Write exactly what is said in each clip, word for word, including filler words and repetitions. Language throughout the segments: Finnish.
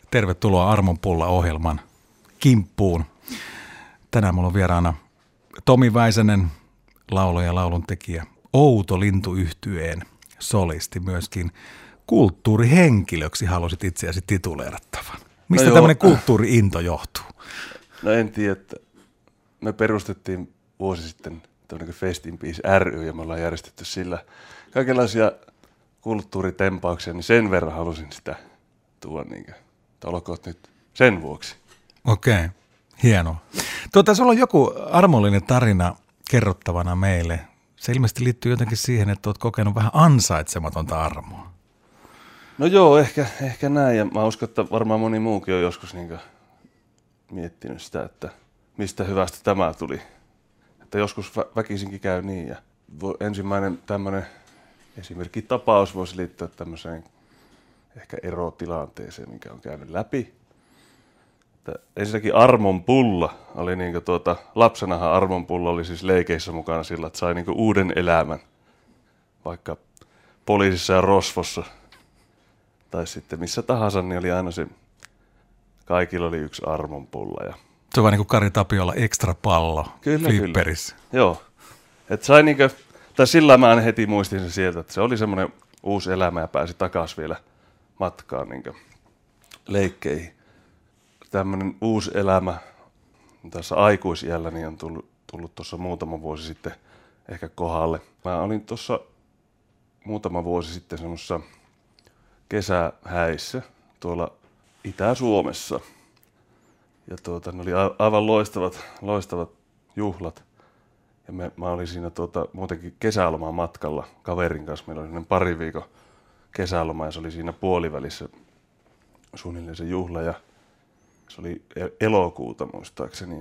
Tervetuloa Armon pulla-ohjelman kimppuun. Tänään mulla on vieraana Tomi Väisänen, laulaja ja lauluntekijä, Outo Lintu-yhtyeen solisti, myöskin kulttuurihenkilöksi halusit itseäsi tituleerattavan. Mistä no tämmöinen kulttuuri-into johtuu? No en tiedä, että me perustettiin vuosi sitten tämmöinen Festin Peace ry ja me ollaan järjestetty sillä kaikenlaisia kulttuuritempauksia, niin sen verran halusin sitä tuoda, niin kuin, että olkoot nyt sen vuoksi. Okei, hienoa. Tuota, sulla on joku armollinen tarina kerrottavana meille. Se ilmeisesti liittyy jotenkin siihen, että olet kokenut vähän ansaitsematonta armoa. No joo, ehkä, ehkä näin. Ja mä uskon, että varmaan moni muukin on joskus niin kuin miettinyt sitä, että mistä hyvästä tämä tuli. Että joskus vä- väkisinkin käy niin. Ja ensimmäinen tämmöinen esimerkki tapaus voisi liittyä tämmöiseen ehkä erotilanteeseen, mikä on käynyt läpi. Että ensinnäkin Armon pulla oli niinku tuota, lapsenahan Armon pulla oli siis leikeissä mukana sillä, että sai niinku uuden elämän. Vaikka poliisissa ja rosvossa tai sitten missä tahansa, niin oli aina se, kaikilla oli yksi Armon pulla. Ja se on vaan niin kuin Kari Tapiolla ekstra pallo kyllä, flipperissä. Kyllä. Joo. Että sai niinku, tai sillä mä heti muistin sen sieltä, että se oli semmoinen uusi elämä ja pääsi takaisin vielä matkaan niinku leikkeihin. Tämmöinen uusi elämä tässä aikuisiällä niin on tullut, tullut tuossa muutama vuosi sitten ehkä kohdalle. Mä olin tuossa muutama vuosi sitten semmoisessa kesähäissä tuolla Itä-Suomessa. Ja tuota, ne oli aivan loistavat, loistavat juhlat. Ja me, mä olin siinä tuota, muutenkin kesäloman matkalla kaverin kanssa. Meillä oli semmoinen pari viikon kesäloma ja se oli siinä puolivälissä suunnilleen se juhla. Ja se oli elokuuta muistaakseni. Ja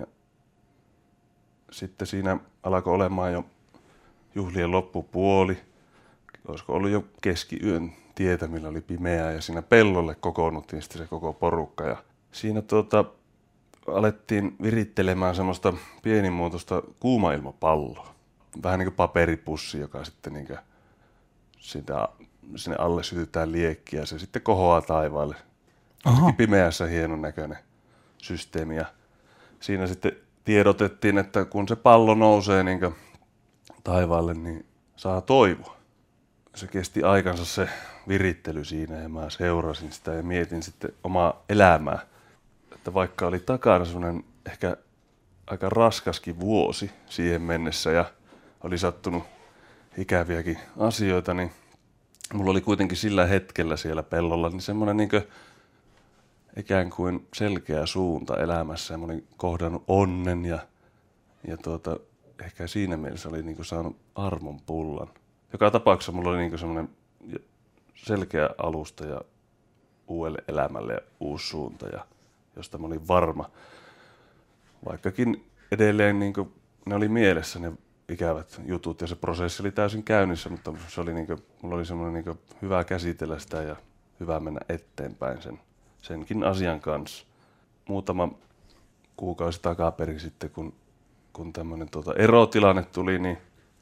sitten siinä alkoi olemaan jo juhlien loppupuoli. Olisiko ollut jo keskiyön tietämillä, oli pimeää ja siinä pellolle kokoonnuttiin sitten se koko porukka. Ja siinä tuota, alettiin virittelemään semmoista pienimuotoista kuumailmapalloa. Vähän niin kuin paperipussi, joka sitten niin kuin sitä, sinne alle sytytään liekkiä ja se sitten kohoaa taivaalle. Pimeässä hienon näköinen systeemi. Ja siinä sitten tiedotettiin, että kun se pallo nousee niin kuin taivaalle, niin saa toivoa. Se kesti aikansa se virittely siinä ja mä seurasin sitä ja mietin sitten omaa elämää. Että vaikka oli takana semmoinen ehkä aika raskaskin vuosi siihen mennessä ja oli sattunut ikäviäkin asioita, niin mulla oli kuitenkin sillä hetkellä siellä pellolla niin semmoinen niin kuin ikään kuin selkeä suunta elämässä ja mä olin kohdannut onnen ja, ja tuota, ehkä siinä mielessä oli niin kuin saanut armon pullan. Joka tapauksessa mulla oli niin kuin semmoinen selkeä alusta ja uudelle elämälle ja uusi suunta, ja josta mä olin varma. Vaikkakin edelleen niin kuin ne oli mielessä ne ikävät jutut ja se prosessi oli täysin käynnissä, mutta se oli niin kuin, mulla oli semmoinen niin kuin hyvä käsitellä sitä ja hyvä mennä eteenpäin sen, senkin asian kanssa. Muutama kuukausi takaperin sitten, kun, kun tämmöinen tuota erotilanne tuli, niin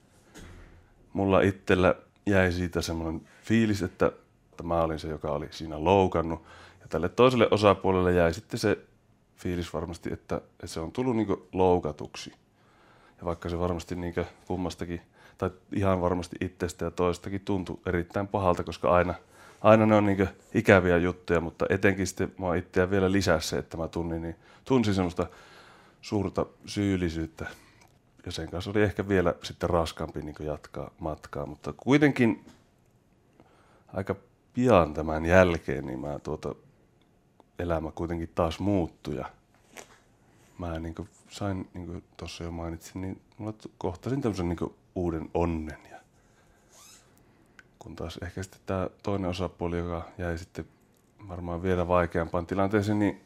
mulla itsellä jäi siitä semmoinen fiilis, että, että mä olin se, joka oli siinä loukannut. Ja tälle toiselle osapuolelle jäi sitten se fiilis varmasti, että, että se on tullut niin kuin loukatuksi. Ja vaikka se varmasti niin kuin kummastakin, tai ihan varmasti itsestä ja toistakin tuntui erittäin pahalta, koska aina, aina ne on niin kuin ikäviä juttuja, mutta etenkin sitten mä itseä vielä lisää se, että mä tunnin, niin tunsin semmoista suurta syyllisyyttä. Ja sen kanssa oli ehkä vielä sitten raskaampi niin kuin jatkaa matkaa, mutta kuitenkin aika pian tämän jälkeen niin mä tuota, elämä kuitenkin taas muuttui ja mä niin kuin sain, niin kuin tuossa jo mainitsin, niin mulla kohtasin tämmöisen niin kuin uuden onnen. Ja kun taas ehkä sitten tämä toinen osapuoli, joka jäi sitten varmaan vielä vaikeampaan tilanteeseen, niin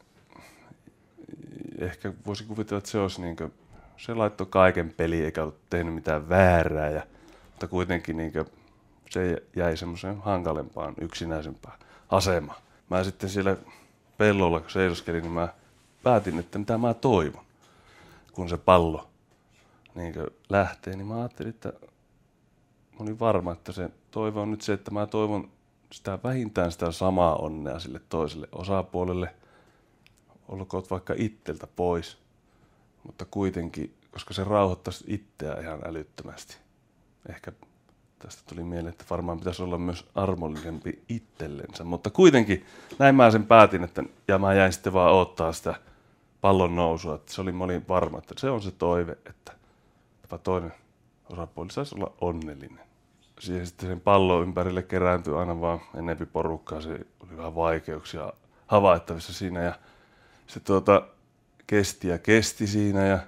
ehkä voisi kuvitella, että se olisi niin kuin, se laittoi kaiken peliin eikä ollut tehnyt mitään väärää, ja, mutta kuitenkin niin kuin, se jäi semmoiseen hankalempaan, yksinäisempään asemaan. Mä sitten siellä pellolla, kun seisoskelin, niin mä päätin, että mitä mä toivon, kun se pallo niin kuin lähtee, niin mä ajattelin, että mä olin varma, että se toivo on nyt se, että mä toivon sitä vähintään sitä samaa onnea sille toiselle osapuolelle, olkoot vaikka itseltä pois, mutta kuitenkin, koska se rauhoittaisi itseä ihan älyttömästi. Ehkä tästä tuli mieleen, että varmaan pitäisi olla myös armollisempi itsellensä, mutta kuitenkin näin mä sen päätin, että, ja mä jäin sitten vaan odottaa sitä pallon nousua, että se oli, mä olin varma, että se on se toive, että toinen osapuoli saisi olla onnellinen. Siihen sitten sen pallon ympärille kerääntyi aina vaan enempi porukkaa, se oli vähän vaikeuksia havaittavissa siinä ja se tuota, kesti ja kesti siinä ja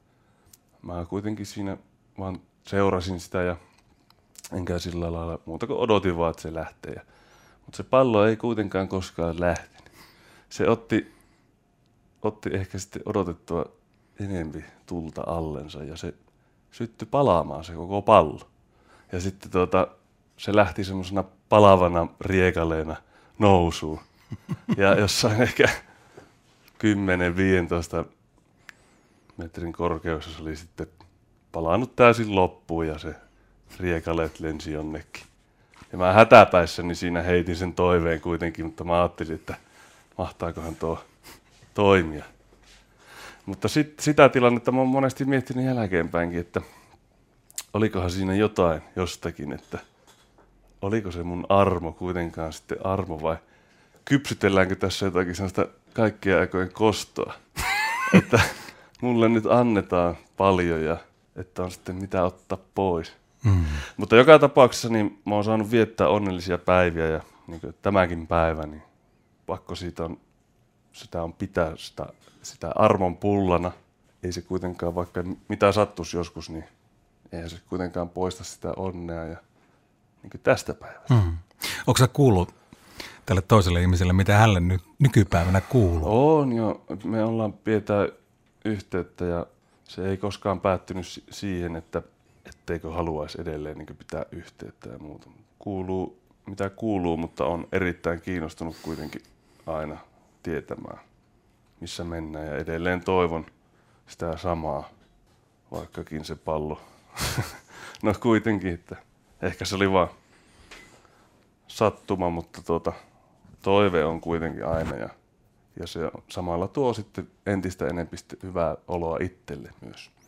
mä kuitenkin siinä vaan seurasin sitä ja enkä sillä lailla muuta kuin odotin vaan, että se lähtee. Ja, mutta se pallo ei kuitenkaan koskaan lähtenyt. Se otti, otti ehkä sitten odotettua enempi tulta allensa ja se syttyi palaamaan se koko pallo. Ja sitten tuota, se lähti semmoisena palavana riekaleena nousuun. Ja jossain ehkä kymmenen viisitoista metrin korkeudessa oli sitten palannut täysin loppuun ja se riekaleet lensi jonnekin. Ja mä hätäpäissäni siinä heitin sen toiveen kuitenkin, mutta mä ajattelin, että mahtaakohan tuo toimia. Mutta sit, sitä tilannetta mä oon monesti miettinyt jälkeenpäinkin, että olikohan siinä jotain jostakin, että oliko se mun armo kuitenkaan sitten armo vai kypsytelläänkö tässä jotakin sellaista kaikkien aikojen kostoa, että mulle nyt annetaan paljon ja että on sitten mitä ottaa pois. Mm. Mutta joka tapauksessa niin mä oon saanut viettää onnellisia päiviä ja niin kuin tämäkin päivä, niin pakko siitä on, sitä on pitää sitä, sitä armon pullana. Ei se kuitenkaan, vaikka mitä sattuisi joskus, niin eihän se kuitenkaan poista sitä onnea ja niin kuin tästä päivästä. Mm. Onko sä kuullut tälle toiselle ihmiselle, mitä hänelle nyt nykypäivänä kuuluu? On jo. Me ollaan pidetään yhteyttä ja se ei koskaan päättynyt siihen, että etteikö haluaisi edelleen niin pitää yhteyttä ja muuta. Kuuluu, mitä kuuluu, mutta on erittäin kiinnostunut kuitenkin aina tietämään, missä mennään. Ja edelleen toivon sitä samaa, vaikkakin se pallo. No kuitenkin, että ehkä se oli vaan sattuma, mutta tuota, toive on kuitenkin aina. Ja, ja se samalla tuo sitten entistä enemmän hyvää oloa itselle myös.